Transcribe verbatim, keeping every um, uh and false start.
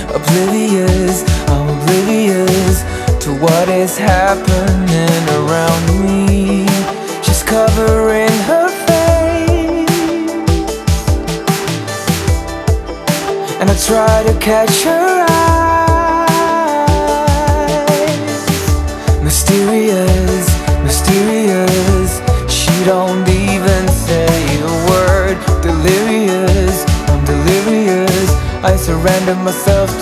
Oblivious, I'm oblivious to what is happening around me. She's covering her face, and I try to catch her eyes. Mysterious, mysterious, she don't even say a word. Delirious, I'm delirious, I surrender myself